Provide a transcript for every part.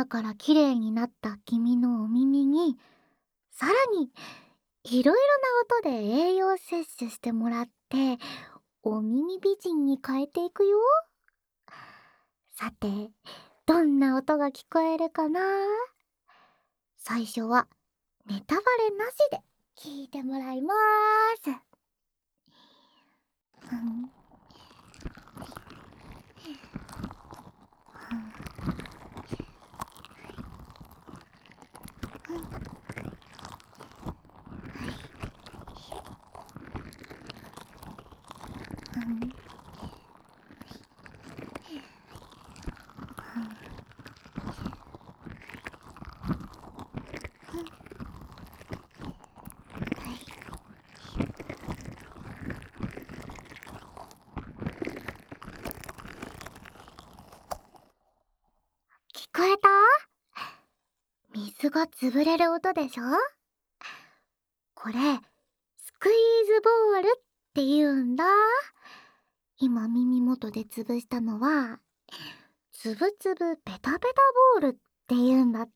今から綺麗になった君のお耳に、さらにいろいろな音で栄養摂取してもらって、お耳美人に変えていくよ。さて、どんな音が聞こえるかな？最初はネタバレなしで聞いてもらいまーす。うん、うん、聞こえた？水が潰れる音でしょ？これ、スクイーズボールって言うんだ。今耳元で潰したのは、つぶつぶペタペタボールって言うんだって。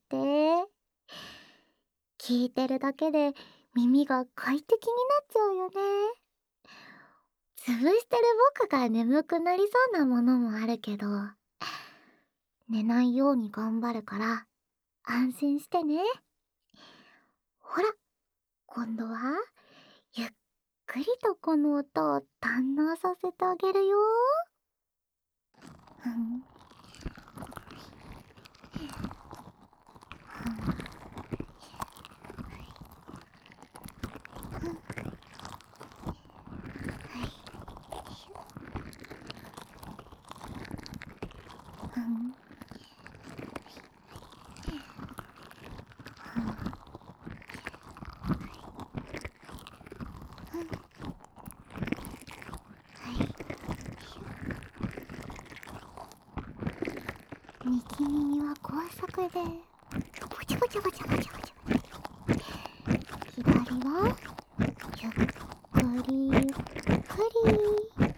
聞いてるだけで耳が快適になっちゃうよね。潰してる僕が眠くなりそうなものもあるけど、寝ないように頑張るから安心してね。ほら、今度はゆっくりとこの音を堪能させてあげるよ。うん、うん、右耳は高速でぼちぼちぼちぼちぼち、左はゆっくりゆっくり。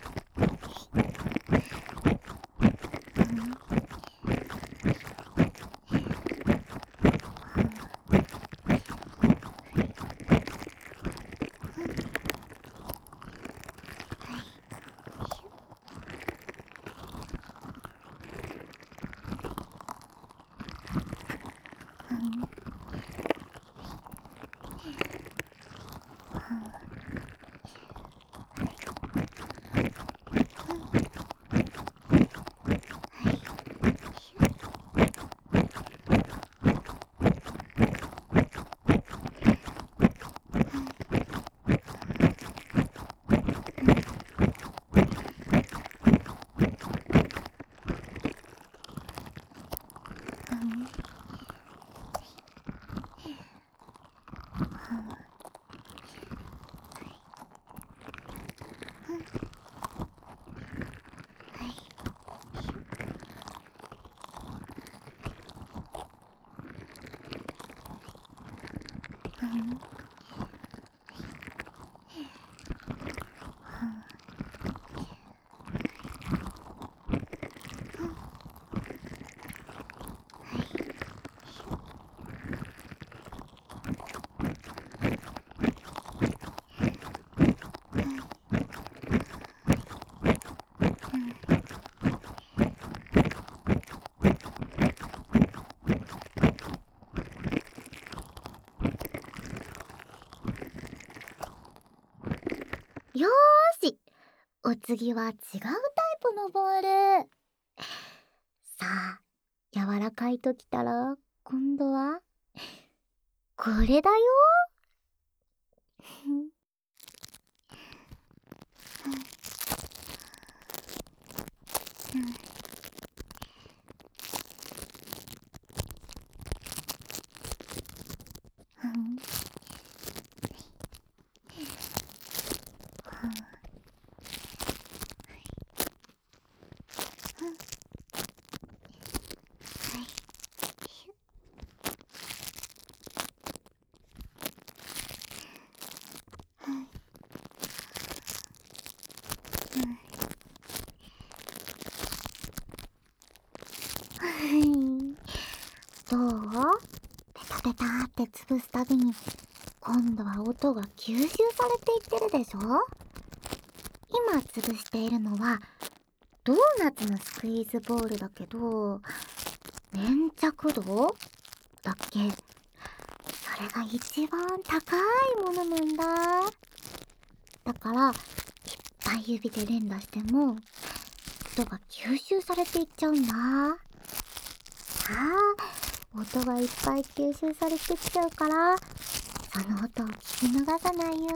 よーし、お次は違うタイプのボール。さあ、柔らかいときたら今度はこれだよ。 ペターって潰すたびに今度は音が吸収されていってるでしょ。今潰しているのはドーナツのスクイーズボールだけど、粘着度だっけ、それが一番高いものなんだ。だからいっぱい指で連打しても音が吸収されていっちゃうんだ。音がいっぱい吸収されてっちゃうから、その音を聞き逃さないようにね。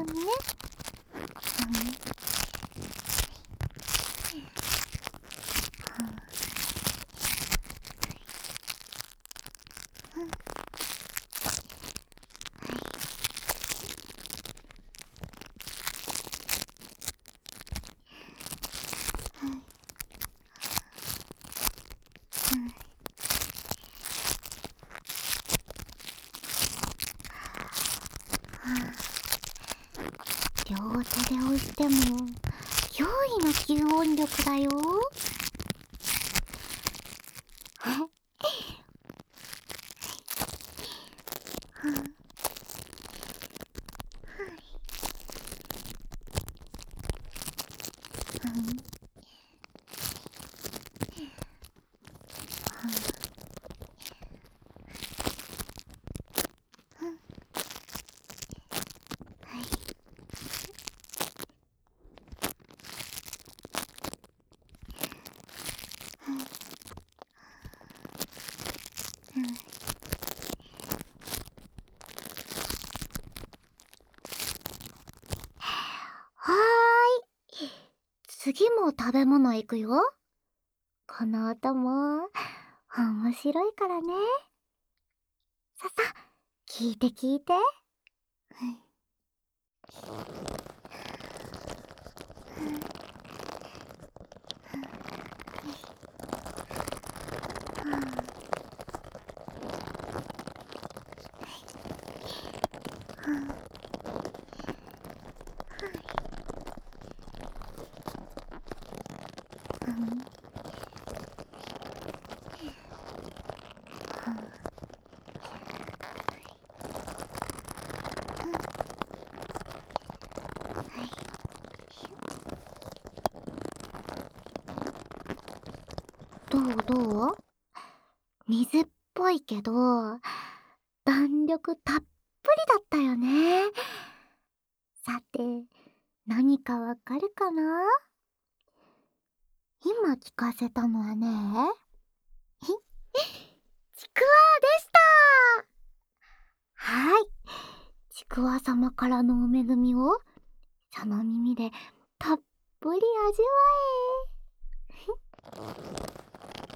両手で押しても驚異の吸音力だよ。次も食べ物いくよ。この音も面白いからね。ささ、聞いて聞いて。どう水っぽいけど弾力たっぷりだったよね。さて何かわかるかな。今聞かせたのはね、ちくわでした。はい、ちくわ様からのお恵みをその耳でたっぷり味わえ。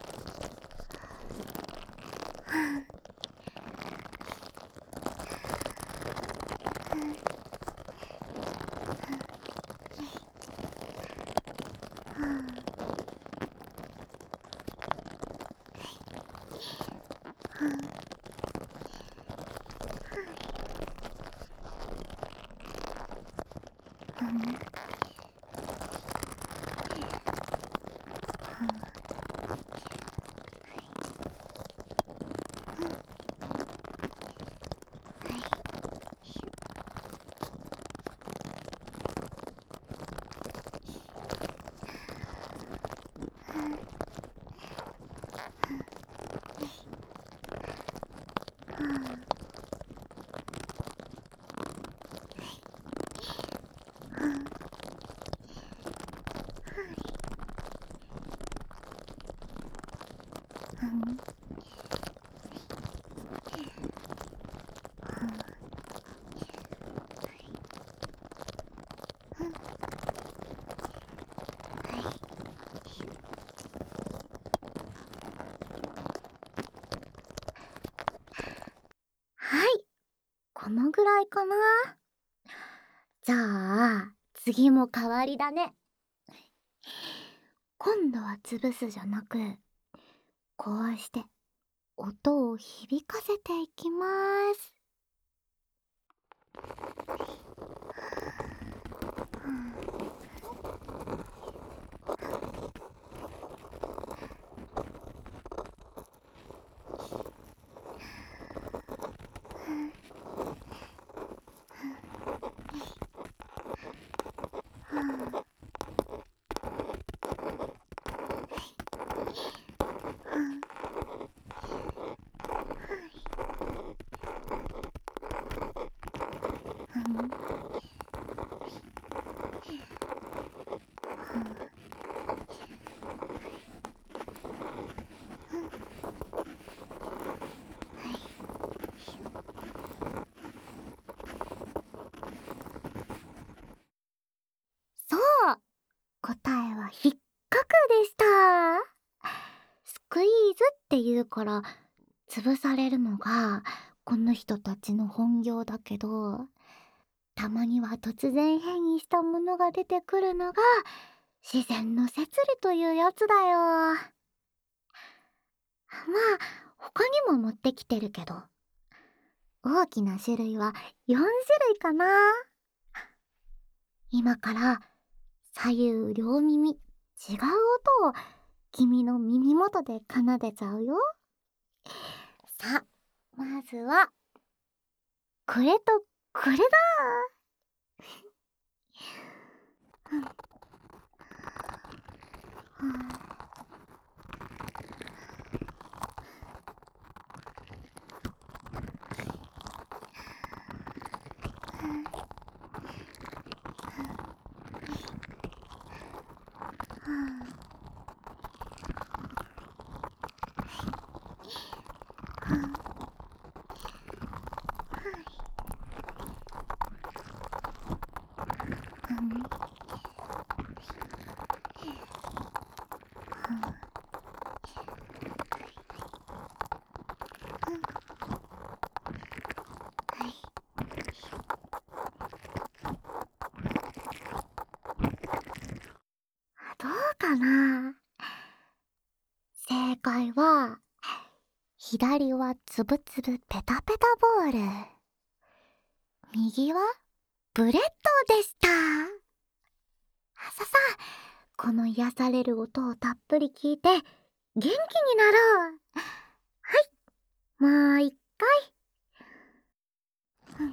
はい、このぐらいかな。じゃあ次も代わりだね。今度は潰すじゃなく、こうして音を響かせていきます。 いうから潰されるのがこの人たちの本業だけど、たまには突然変異したものが出てくるのが自然の摂理というやつだよ。まあ他にも持ってきてるけど、大きな種類は4種類かな。今から左右両耳違う音を君の耳元で奏でちゃうよ。さあ、まずはこれとこれだ。うんうんどうかな。正解は左はつぶつぶペタペタボール、右はブレッドでした。ささ、この癒される音をたっぷり聞いて元気になろう。はい、もう一回。うん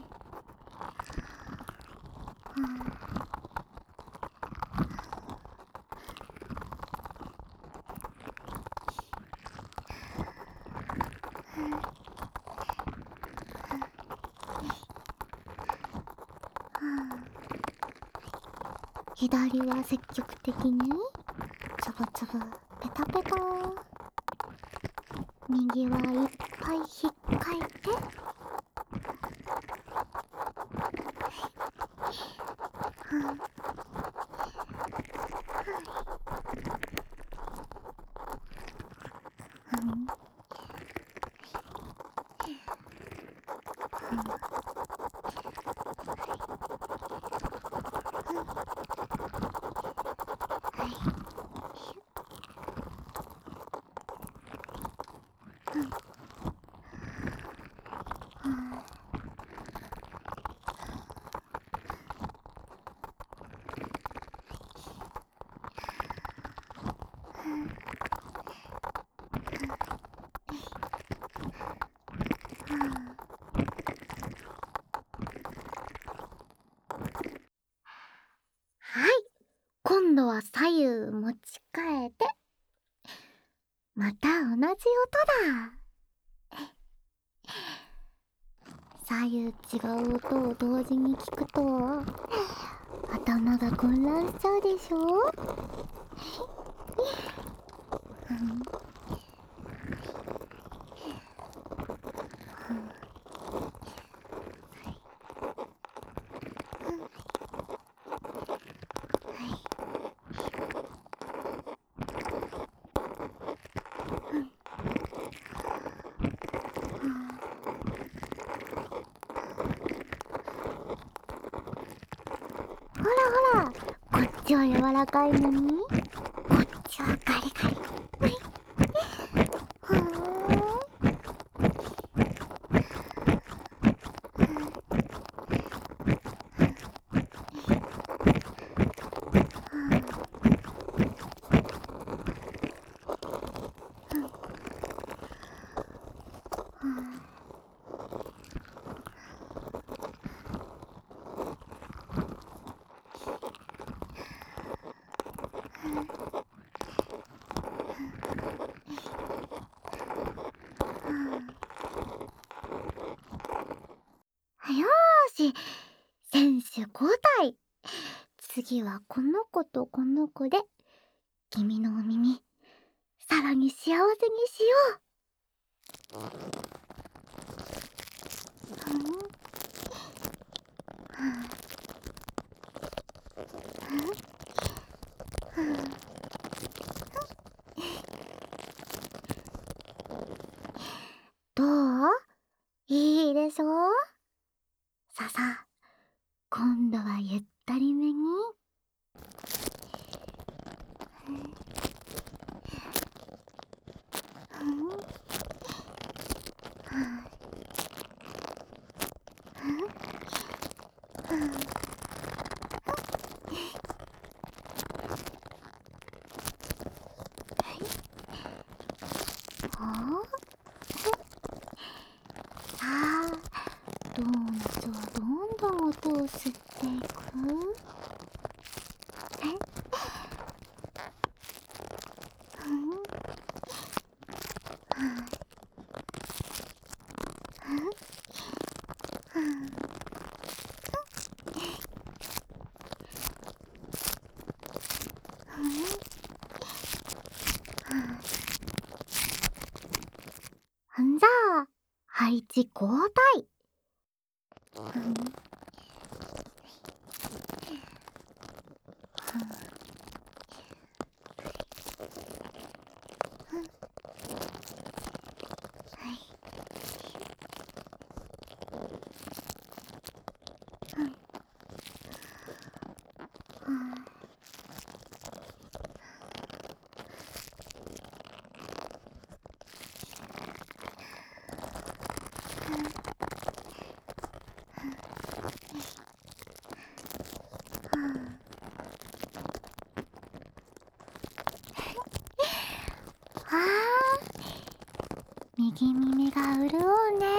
左は積極的につぶつぶペタペタ、右はいっぱいひっかいて、はい、今度は左右持ち替えて、また同じ音だ。左右違う音を同時に聞くと頭が混乱しちゃうでしょ。ほらほら、こっちは柔らかいのにこっちはガリガリ。ふーん。よーし、選手交代。次はこの子とこの子で君のお耳さらに幸せにしよう。 ささ、今度はゆったりめに。さあ、どんどん音を吸っていく。んじゃあ、配置交代。右耳が潤うね。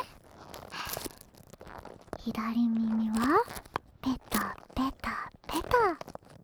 左耳はペタペタペタ。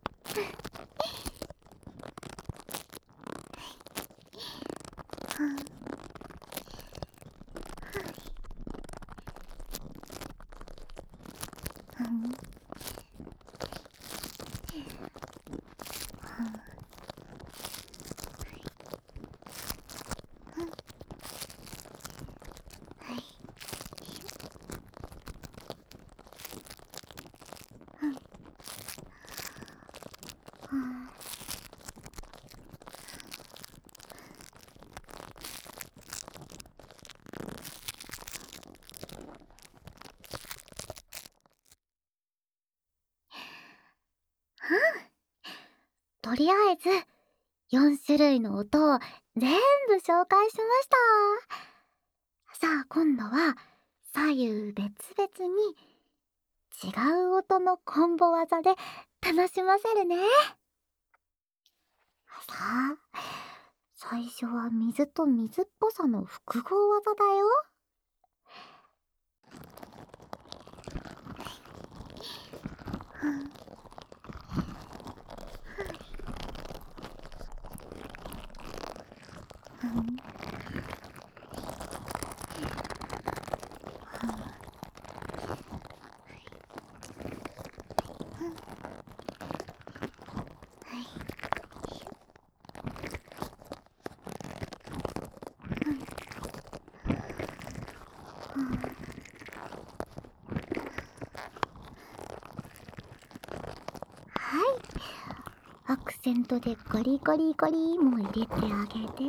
とりあえず4種類の音を全部紹介しました。さあ今度は左右別々に違う音のコンボ技で楽しませるね。さあ、最初は水と水っぽさの複合技だよ。アクセントでゴリゴリゴリも入れてあげて。